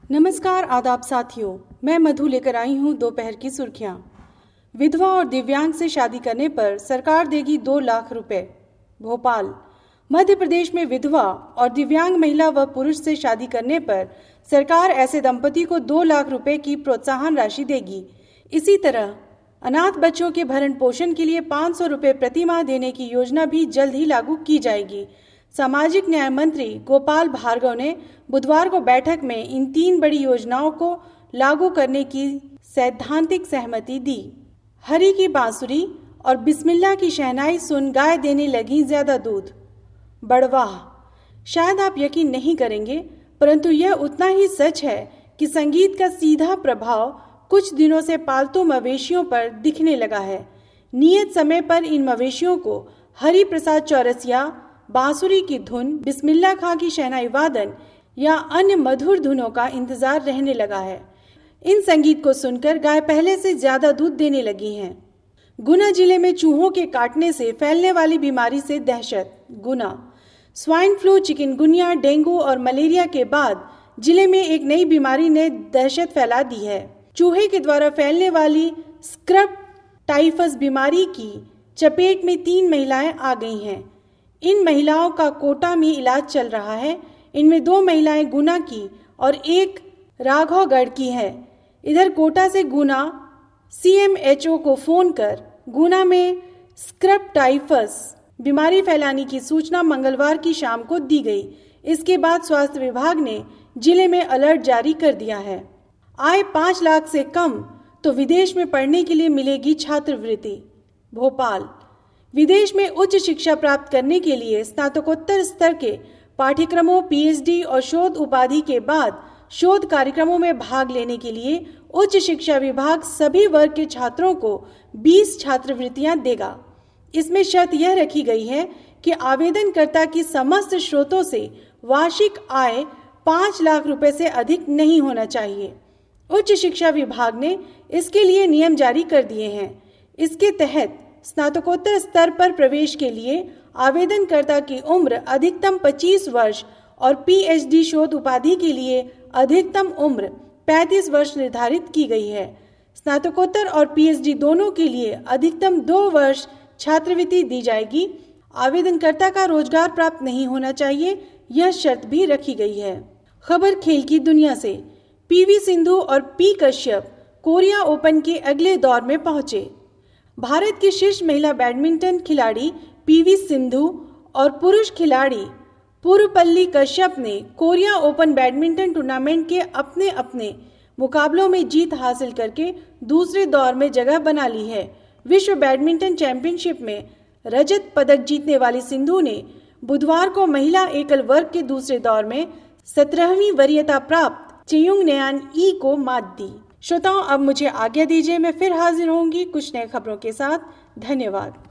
नमस्कार आदाब साथियों, मैं मधु लेकर आई हूँ दोपहर की सुर्खियाँ। विधवा और दिव्यांग से शादी करने पर सरकार देगी 2 लाख रुपए। भोपाल, मध्य प्रदेश में विधवा और दिव्यांग महिला व पुरुष से शादी करने पर सरकार ऐसे दंपति को 2 लाख रुपए की प्रोत्साहन राशि देगी। इसी तरह अनाथ बच्चों के भरण पोषण के लिए 500 रुपए प्रति माह देने की योजना भी जल्द ही लागू की जाएगी। सामाजिक न्याय मंत्री गोपाल भार्गव ने बुधवार को बैठक में इन 3 बड़ी योजनाओं को लागू करने की सैद्धांतिक सहमति दी। हरि की बांसुरी और बिस्मिल्लाह की शहनाई सुन गाय देने लगी ज्यादा दूध। बड़वाह, शायद आप यकीन नहीं करेंगे, परंतु यह उतना ही सच है कि संगीत का सीधा प्रभाव कुछ दिनों से पालतू मवेशियों पर दिखने लगा है। नियत समय पर इन मवेशियों को हरि प्रसाद चौरसिया, बांसुरी की धुन, बिस्मिल्लाह खां की शहनाई वादन या अन्य मधुर धुनों का इंतजार रहने लगा है। इन संगीत को सुनकर गाय पहले से ज्यादा दूध देने लगी हैं। गुना जिले में चूहों के काटने से फैलने वाली बीमारी से दहशत। Guna, swine flu, chikungunya, dengue और मलेरिया के बाद जिले में एक नई बीमारी ने दहशत फैला दी है। चूहे के द्वारा फैलने वाली स्क्रब टाइफस बीमारी की चपेट में 3 महिलाएं आ गई हैं। इन महिलाओं का कोटा में इलाज चल रहा है। इनमें 2 महिलाएं गुना की और 1 राघवगढ़ की है। इधर कोटा से गुना CMHO को फोन कर गुना में स्क्रब टाइफस बीमारी फैलाने की सूचना मंगलवार की शाम को दी गई। इसके बाद स्वास्थ्य विभाग ने जिले में अलर्ट जारी कर दिया है। आय 5 लाख से कम तो विदेश में पढ़ने के लिए मिलेगी छात्रवृत्ति। भोपाल, विदेश में उच्च शिक्षा प्राप्त करने के लिए स्नातकोत्तर स्तर के पाठ्यक्रमों, PhD और शोध उपाधि के बाद शोध कार्यक्रमों में भाग लेने के लिए उच्च शिक्षा विभाग सभी वर्ग के छात्रों को 20 छात्रवृत्तियां देगा। इसमें शर्त यह रखी गई है कि आवेदनकर्ता की समस्त स्रोतों से वार्षिक आय 5 लाख रुपए से अधिक नहीं होना चाहिए। उच्च शिक्षा विभाग ने इसके लिए नियम जारी कर दिए हैं। इसके तहत स्नातकोत्तर स्तर पर प्रवेश के लिए आवेदनकर्ता की उम्र अधिकतम 25 वर्ष और PhD शोध उपाधि के लिए अधिकतम उम्र 35 वर्ष निर्धारित की गई है। स्नातकोत्तर और PhD दोनों के लिए अधिकतम 2 वर्ष छात्रवृत्ति दी जाएगी। आवेदनकर्ता का रोजगार प्राप्त नहीं होना चाहिए, यह शर्त भी रखी गई है। खबर खेल की दुनिया से। PV सिंधु और P कश्यप कोरिया ओपन के अगले दौर में पहुंचे। भारत की शीर्ष महिला बैडमिंटन खिलाड़ी PV सिंधु और पुरुष खिलाड़ी पुरुपल्ली कश्यप ने कोरिया ओपन बैडमिंटन टूर्नामेंट के अपने अपने मुकाबलों में जीत हासिल करके दूसरे दौर में जगह बना ली है। विश्व बैडमिंटन चैंपियनशिप में रजत पदक जीतने वाली सिंधु ने बुधवार को महिला एकल वर्ग के दूसरे दौर में 17वीं वरीयता प्राप्त चेयुंग नयान ई को मात दी। श्रोताओं, अब मुझे आज्ञा दीजिए, मैं फिर हाजिर होंगी कुछ नए खबरों के साथ। धन्यवाद।